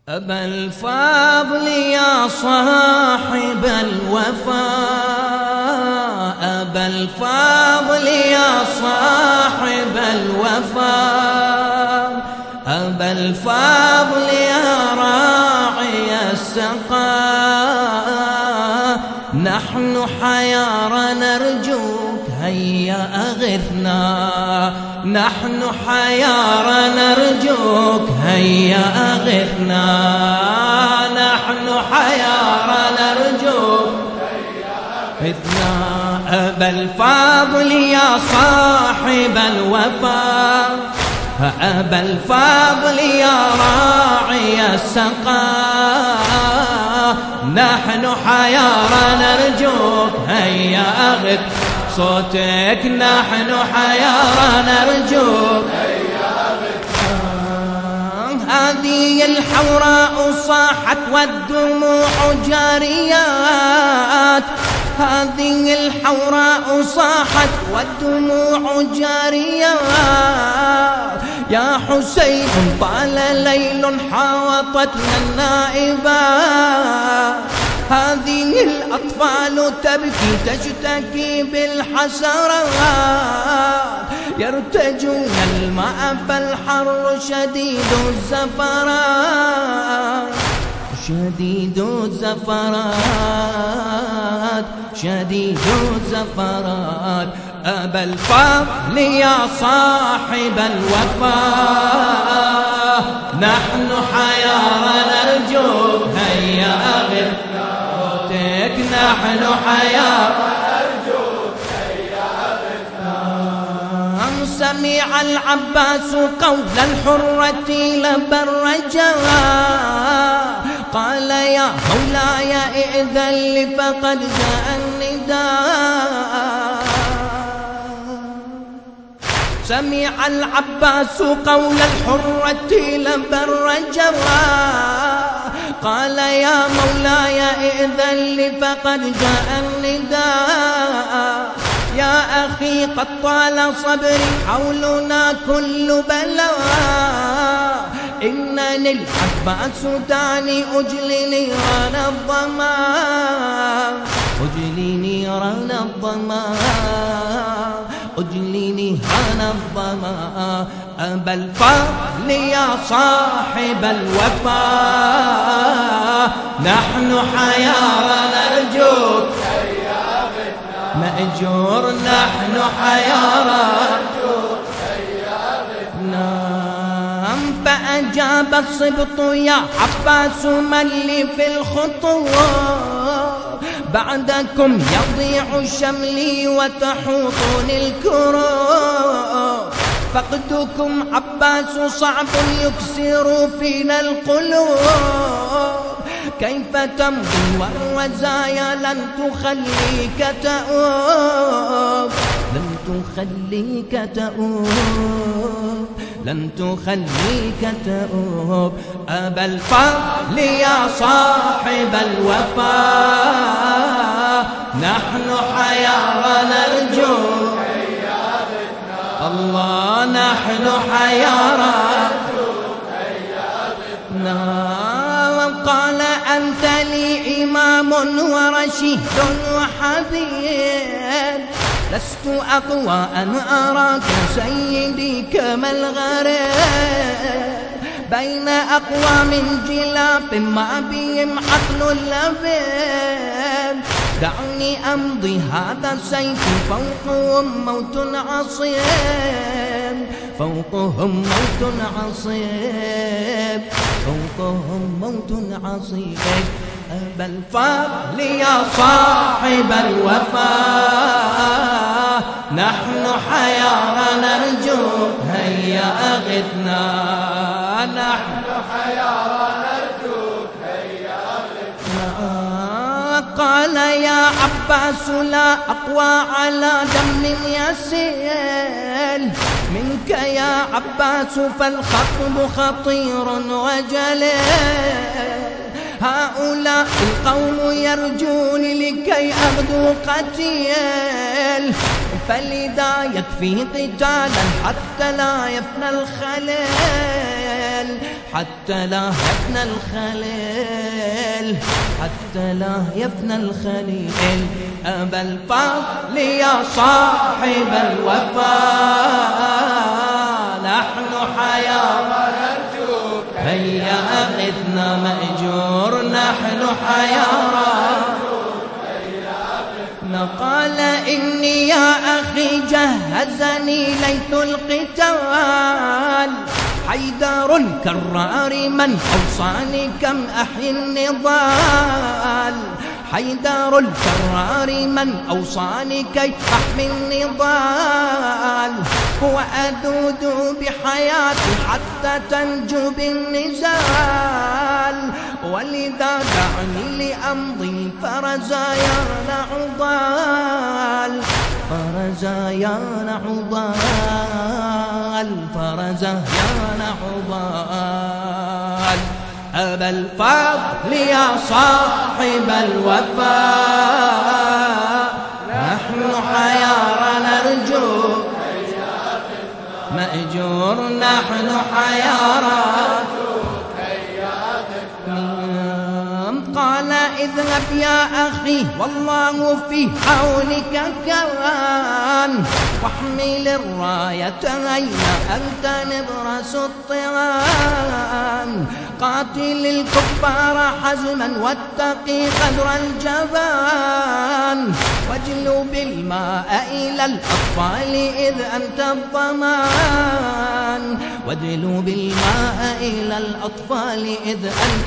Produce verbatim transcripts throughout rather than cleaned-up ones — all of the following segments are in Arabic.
أبا الفضل يا صاحب الوفاء، أبا الفضل يا صاحب الوفاء، أبا الفضل يا راعي السقاء، نحن حيارى نرجوك هيا أغثنا، نحن حيارى نرجوك هيا أغثنا، نحن حيارى نرجوك هيا أغثنا. أبا الفضل يا صاحب الوفاء، أبا الفضل يا راعي السقاء، نحن حيارى نرجوك هيا أغث صوتك، نحن حيارى نرجوك هيا أغثنا. هذه الحوراء صاحت والدموع جاريات، هذه الحوراء صاحت والدموع جاريات، يا حسين طال ليل حاوطتنا النائبات، هذه الأطفال تبكي تشتكي بالحسرات، يرتجون الماء فالحر شديد الزفرات، شديد الزفرات، شديد الزفرات. أبا الفضل يا صاحب الوفاء، نحن حيارى نرجوك هيا أغثنا، نحن حيارى نرجوك هيا أغثنا. سمع العباس قول الحرة لبى الرجاء، قال يا مولاي ائذن لي فقد جاء النداء. سمع العباس قول الحرة لبى الرجاء، قال يا مولاي ائذن لي فقد جاء النداء. يا أخي قد طال صبري حولنا كل بلاء، إنني العباس دعني أجلي نيران الظماء، أجلي نيران الظماء، أجلي نيران الظماء. أبا الفضل يا صاحب الوفاء، نحن حيارى نرجوك هيا أغثنا، مأجور نحن حيارى نرجوك هيا أغثنا. فأجاب الصبط يا عباس من لي في الخطوة، بعدكم يضيع شملي وتحوطني الكروب، فقدكم عباس صعب يكسر فينا القلوب، كيف تمضي والرزايا لن تخليك تؤوب، لن تخليك تؤوب، لن تخليك تؤوب. أبا الفضل يا صاحب الوفاء، نحن حيارى نرجوك هيا أغثنا، الله نحن حيارى نرجوك هيا أغثنا. وقال أنت لي إمام ورشيد وحبيب، لست أقوى أن أراك سيدي كما الغريب، بين أقوام جلاف ما بهم عقل لبيب، دعني أمضي هذا السيف فوقهم موت عصيب، فوقهم موت عصيب، فوقهم موت عصيب. أبا الفضل يا صاحب الوفاء، نحن حيارى نرجوك هيا أغثنا، نحن حيارى نرجوك هيا أغثنا. قال يا عباس لا أقوى على دم يسيل منك يا عباس، فالخطب خطير وجليل، هؤلاء القوم يرجون لكي أغدو قتيل، فلذا يكفي قتالا حتى لا يفنى الخليل، الخليل حتى لا يفنى الخليل حتى لا يفنى الخليل أبا الفضل يا صاحب الوفاء نحن حيارى نرجوك هيا أغثنا مأجور نحن حيارى قال إني يا أخي جهزني ليث القتال حيدر الكرار من أوصاني كم أحيي النضال حيدر الكرار من أوصاني كي أحمي النضال وأذود بحياتي حتى تنجو بالنزال ولذا دعني لأمضي فرزايا نعضال فرزايا نعضال فرزايا نعضال أبا الفضل يا صاحب الوفاء نحن حيارى نرجوك مأجور نحن حيارى قال اذهب يا أخي والله في حولك كان واحمل الراية هيا أنت نبرس الطغان قاتل الكفار حزما واتقي قدر الجبان واجلب الماء إلى الأطفال إذ أنت الضمان واجلب الماء إلى الأطفال إذ أنت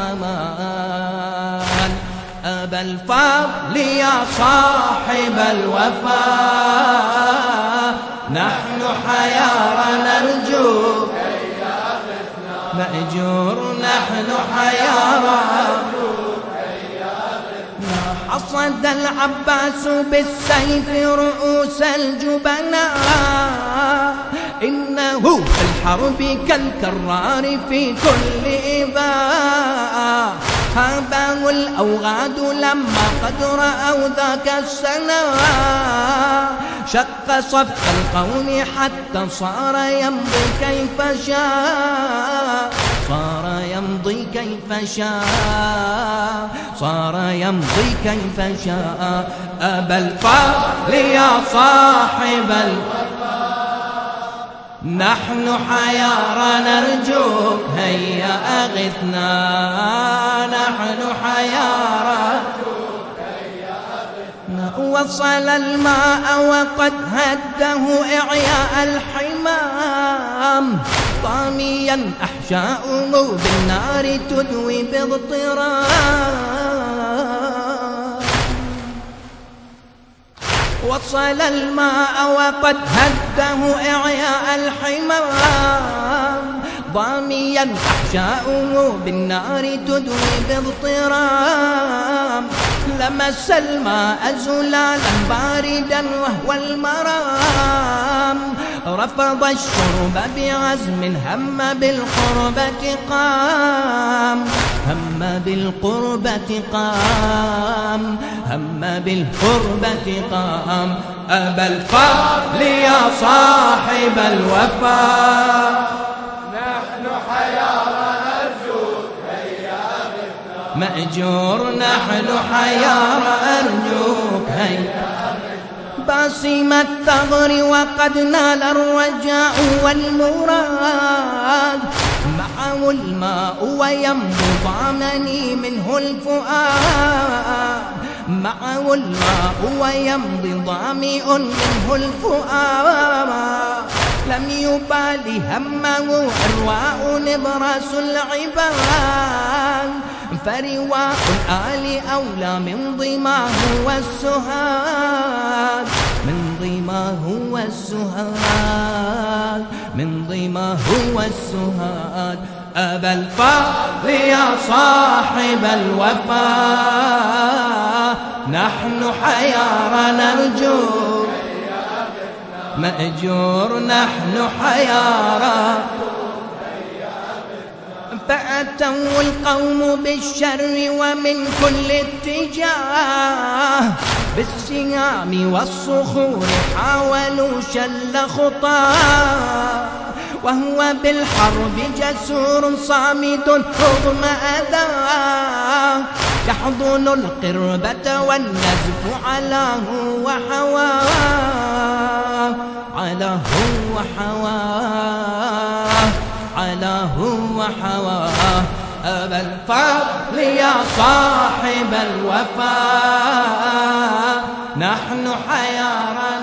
الضمان أبا الفضل يا صاحب الوفاء نحن حيارى نرجوك مأجور نحن حيارى حصد العباس بالسيف رؤوس الجبناء إنه في الحرب كالكرار في كل إباء هابه الأوغاد لما قد رأوا ذاك السنا شق صف القوم حتى صار يمضي كيف شاء صار يمضي كيف شاء صار يمضي كيف شاء أبا الفضل يا صاحب الوفاء نحن حيارى نرجوك هيا أغثنا نحن حيارى وصل الماء وقد هده إعياء الحمام طاميا أحشاؤه بالنار تدوي باضطراب وصل الماء وقد هده إعياء الحمام ضاميا أحشاؤه بالنار تدوي باضطراب لمس الماء زلالا باردا وهو المرام رفض الشرب بعزم هم بالقربة قام هم بالقربة قام هم بالقربة قام أبا الفضل يا صاحب الوفاء نحن حيارى نرجوك هيا أغثنا مأجور نحن حيارى أرجوك هيا باسم الثغر وقد نال الرجاء والمراد معه الماء ويمضي ضامني منه الفؤاد معه الماء ويمضي ضامئ منه الفؤاد لم يبال همه أرواء نبرس العباد فرواء الآل أولى من ضماه والسهاد من ضماه والسهاد من ضماه والسهاد أبا الفضل يا صاحب الوفاء نحن حيارى نرجوك مأجور نحن حيارى فأتوا القوم بالشر ومن كل اتجاه بالسهام والصخور حاولوا شل خطاه وهو بالحرب جسور صامد رغم أذاه يحضن القربة والنزف علاه وحواه علاه وحواه علاه وحواه أبا الفضل يا صاحب الوفاء نحن حيارى